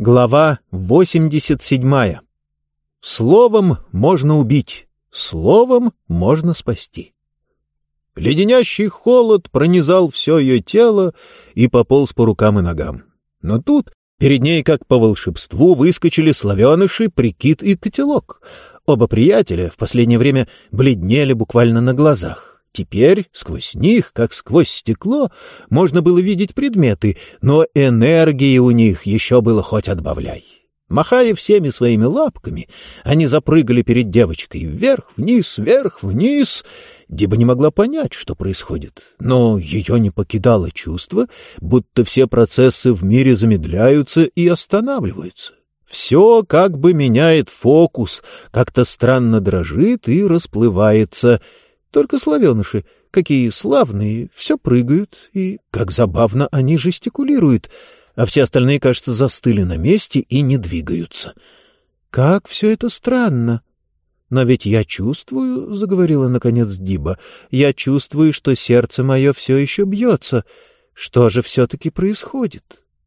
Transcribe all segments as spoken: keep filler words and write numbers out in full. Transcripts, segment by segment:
Глава восемьдесят седьмая. Словом можно убить, словом можно спасти. Леденящий холод пронизал все ее тело и пополз по рукам и ногам. Но тут перед ней, как по волшебству, выскочили славеныши, Прикид и Котелок. Оба приятеля в последнее время бледнели буквально на глазах. Теперь сквозь них, как сквозь стекло, можно было видеть предметы, но энергии у них еще было хоть отбавляй. Махая всеми своими лапками, они запрыгали перед девочкой вверх-вниз, вверх-вниз. Диба не могла понять, что происходит, но ее не покидало чувство, будто все процессы в мире замедляются и останавливаются. Все как бы меняет фокус, как-то странно дрожит и расплывается. Только славеныши, какие славные, все прыгают, и как забавно они жестикулируют, а все остальные, кажется, застыли на месте и не двигаются. Как все это странно! Но ведь я чувствую, — заговорила наконец Диба, — я чувствую, что сердце мое все еще бьется. Что же все-таки происходит?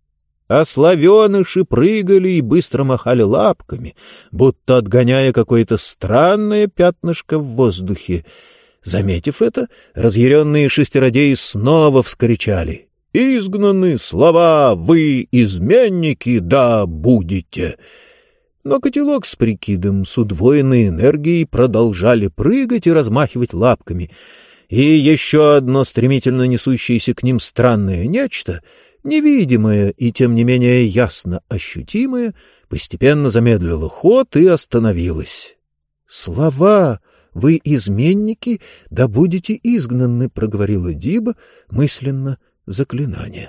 А славеныши прыгали и быстро махали лапками, будто отгоняя какое-то странное пятнышко в воздухе. Заметив это, разъяренные шестеродеи снова вскричали: «Изгнаны слова, вы, изменники, да будете!» Но Котелок с Прикидом с удвоенной энергией продолжали прыгать и размахивать лапками. И еще одно стремительно несущееся к ним странное нечто, невидимое и тем не менее ясно ощутимое, постепенно замедлило ход и остановилось. «Слова! Вы, изменники, да будете изгнаны», — проговорила Диба мысленно заклинание.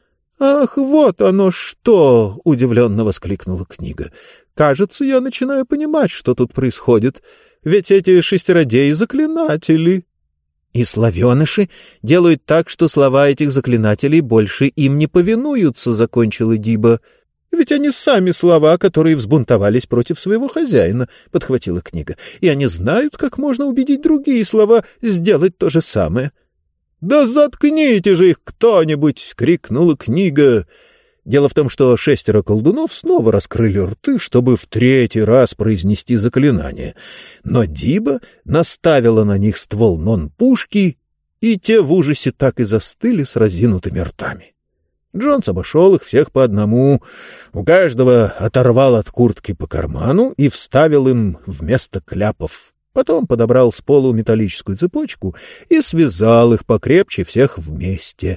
«Ах, вот оно что!» — удивленно воскликнула книга. «Кажется, я начинаю понимать, что тут происходит. Ведь эти шестеродеи-заклинатели...» «И славеныши делают так, что слова этих заклинателей больше им не повинуются», — закончила Диба. «Ведь они сами слова, которые взбунтовались против своего хозяина», — подхватила книга. «И они знают, как можно убедить другие слова сделать то же самое». «Да заткните же их кто-нибудь!» — крикнула книга. Дело в том, что шестеро колдунов снова раскрыли рты, чтобы в третий раз произнести заклинание. Но Диба наставила на них ствол нон-пушки, и те в ужасе так и застыли с разинутыми ртами. Джонс обошел их всех по одному, у каждого оторвал от куртки по карману и вставил им вместо кляпов. Потом подобрал с полу металлическую цепочку и связал их покрепче всех вместе.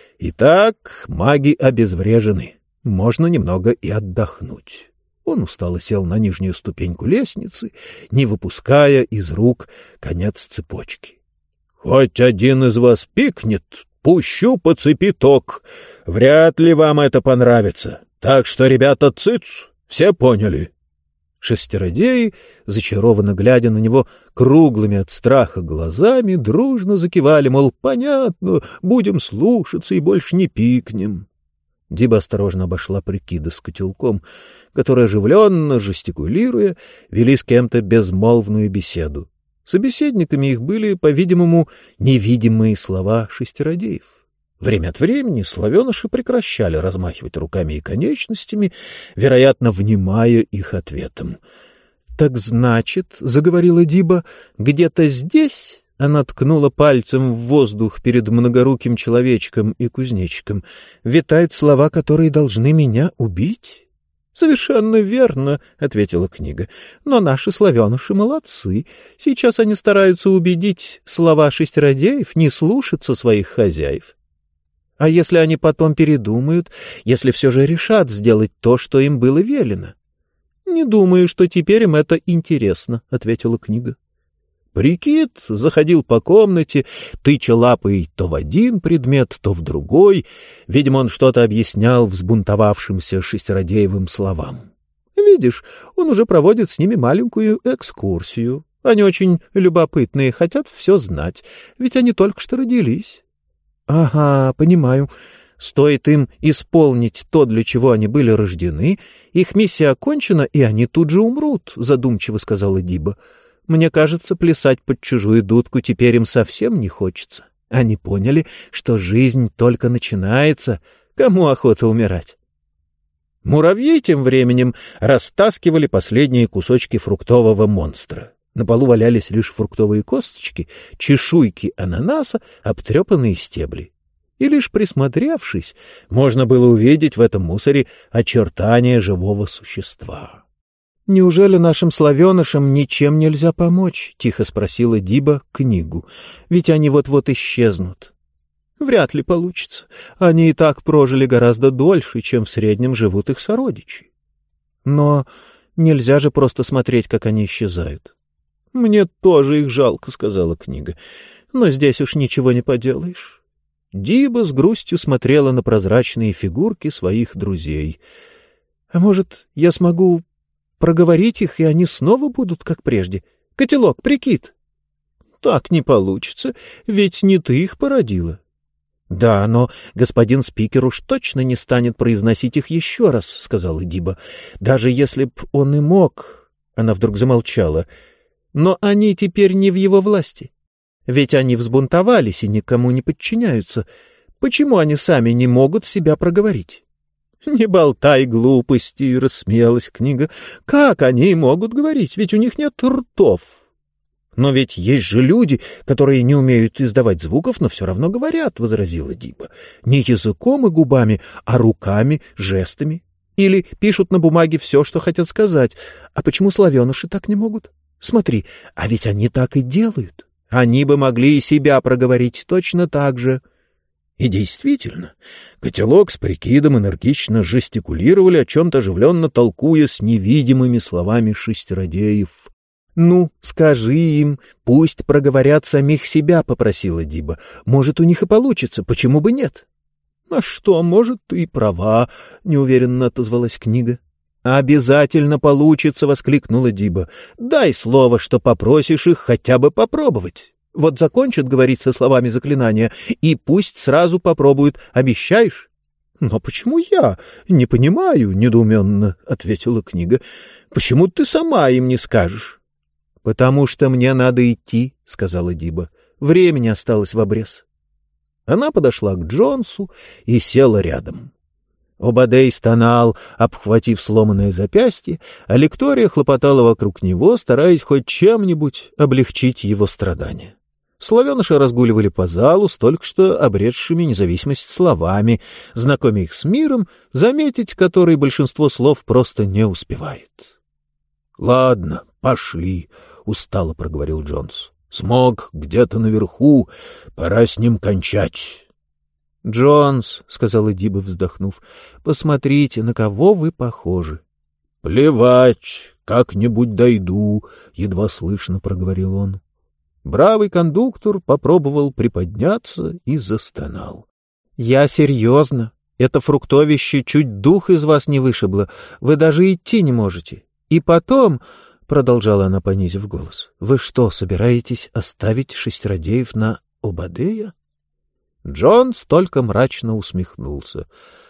Итак, маги обезврежены, можно немного и отдохнуть. Он устало сел на нижнюю ступеньку лестницы, не выпуская из рук конец цепочки. — Хоть один из вас пикнет, пущу по цепи ток. Вряд ли вам это понравится. Так что, ребята, цыц, все поняли. Шестеродеи, зачарованно глядя на него круглыми от страха глазами, дружно закивали, мол, понятно, будем слушаться и больше не пикнем. Диба осторожно обошла Прикида с Котелком, которые, оживленно жестикулируя, вели с кем-то безмолвную беседу. Собеседниками их были, по-видимому, невидимые слова шестеродеев. Время от времени славеныши прекращали размахивать руками и конечностями, вероятно, внимая их ответом. — Так значит, — заговорила Диба, — где-то здесь... Она ткнула пальцем в воздух перед многоруким человечком и кузнечиком. — Витают слова, которые должны меня убить? — Совершенно верно, — ответила книга. — Но наши славеныши молодцы. Сейчас они стараются убедить слова шестеродеев не слушаться своих хозяев. А если они потом передумают, если все же решат сделать то, что им было велено? — Не думаю, что теперь им это интересно, — ответила книга. Прикид заходил по комнате, тыча лапой то в один предмет, то в другой. Видимо, он что-то объяснял взбунтовавшимся шестеродеевым словам. Видишь, он уже проводит с ними маленькую экскурсию. Они очень любопытные, хотят все знать, ведь они только что родились. — Ага, понимаю. Стоит им исполнить то, для чего они были рождены, их миссия окончена, и они тут же умрут, — задумчиво сказала Диба. — Мне кажется, плясать под чужую дудку теперь им совсем не хочется. Они поняли, что жизнь только начинается. Кому охота умирать? — Муравьи тем временем растаскивали последние кусочки фруктового монстра. На полу валялись лишь фруктовые косточки, чешуйки ананаса, обтрепанные стебли. И лишь присмотревшись, можно было увидеть в этом мусоре очертания живого существа. «Неужели нашим славенышам ничем нельзя помочь?» — тихо спросила Диба книгу. «Ведь они вот-вот исчезнут». «Вряд ли получится. Они и так прожили гораздо дольше, чем в среднем живут их сородичи. Но нельзя же просто смотреть, как они исчезают». «Мне тоже их жалко», — сказала книга. «Но здесь уж ничего не поделаешь». Диба с грустью смотрела на прозрачные фигурки своих друзей. «А может, я смогу проговорить их, и они снова будут, как прежде? Котелок, прикид!» «Так не получится, ведь не ты их породила». «Да, но господин спикер уж точно не станет произносить их еще раз», — сказала Диба. «Даже если б он и мог...» Она вдруг замолчала. «Но они теперь не в его власти. Ведь они взбунтовались и никому не подчиняются. Почему они сами не могут себя проговорить?» «Не болтай глупости», — рассмеялась книга. «Как они могут говорить? Ведь у них нет ртов». «Но ведь есть же люди, которые не умеют издавать звуков, но все равно говорят», — возразила Диба. «Не языком и губами, а руками, жестами. Или пишут на бумаге все, что хотят сказать. А почему славеныши так не могут? Смотри, а ведь они так и делают. Они бы могли и себя проговорить точно так же». И действительно, котелок с прикидом энергично жестикулировали, о чем-то оживленно толкуя с невидимыми словами шестеродеев. «Ну, скажи им, пусть проговорят самих себя», — попросила Диба. «Может, у них и получится, почему бы нет?» «А что, может, ты и права», — неуверенно отозвалась книга. «Обязательно получится», — воскликнула Диба. «Дай слово, что попросишь их хотя бы попробовать. Вот закончат говорить со словами заклинания, и пусть сразу попробуют. Обещаешь?» «Но почему я? Не понимаю», — недоуменно ответила книга. «Почему ты сама им не скажешь?» «Потому что мне надо идти», — сказала Диба. «Времени осталось в обрез». Она подошла к Джонсу и села рядом. Обадей стонал, обхватив сломанное запястье, а Лектория хлопотала вокруг него, стараясь хоть чем-нибудь облегчить его страдания. Славеныши разгуливали по залу с только что обретшими независимость словами, знакомя их с миром, заметить который большинство слов просто не успевает. «Ладно, пошли», — устало проговорил Джонс. «Смог где-то наверху, пора с ним кончать». «Джонс», — сказала Диба, вздохнув, — «посмотрите, на кого вы похожи». «Плевать, как-нибудь дойду», — едва слышно проговорил он. Бравый кондуктор попробовал приподняться и застонал. «Я серьезно. Это фруктовище чуть дух из вас не вышибло. Вы даже идти не можете. И потом...» — продолжала она, понизив голос. — Вы что, собираетесь оставить шестеродеев на Обадея? Джонс только мрачно усмехнулся.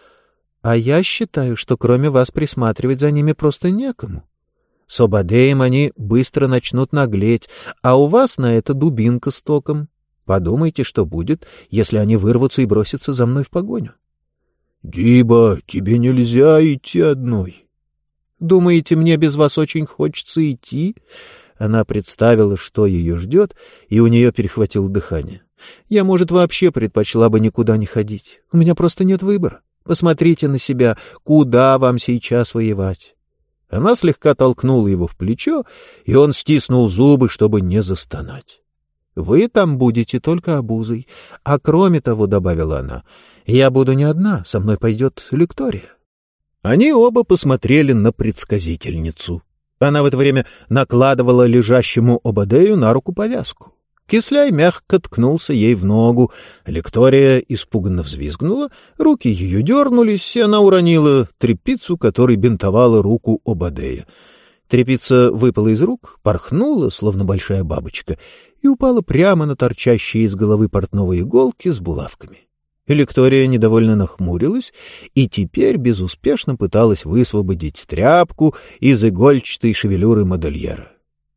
— А я считаю, что кроме вас присматривать за ними просто некому. С Обадеем они быстро начнут наглеть, а у вас на это дубинка с током. Подумайте, что будет, если они вырвутся и бросятся за мной в погоню. — Диба, тебе нельзя идти одной. Думаете, мне без вас очень хочется идти? Она представила, что ее ждет, и у нее перехватило дыхание. Я, может, вообще предпочла бы никуда не ходить. У меня просто нет выбора. Посмотрите на себя, куда вам сейчас воевать? Она слегка толкнула его в плечо, и он стиснул зубы, чтобы не застонать. Вы там будете только обузой. А кроме того, — добавила она, — я буду не одна, со мной пойдет Лектория. Они оба посмотрели на предсказительницу. Она в это время накладывала лежащему Обадею на руку повязку. Кисляй мягко ткнулся ей в ногу. Лектория испуганно взвизгнула, руки ее дернулись, и она уронила тряпицу, которой бинтовала руку Обадея. Тряпица выпала из рук, порхнула, словно большая бабочка, и упала прямо на торчащие из головы портновой иголки с булавками. Лектория недовольно нахмурилась и теперь безуспешно пыталась высвободить тряпку из игольчатой шевелюры модельера.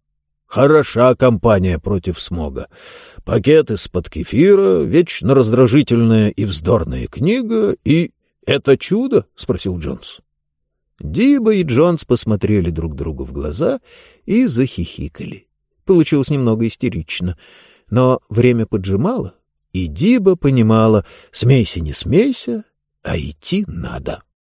Хороша компания против смога. Пакет из-под кефира, вечно раздражительная и вздорная книга и... — Это чудо? — спросил Джонс. Диба и Джонс посмотрели друг другу в глаза и захихикали. Получилось немного истерично, но время поджимало, и Диба понимала: смейся, не смейся, а идти надо.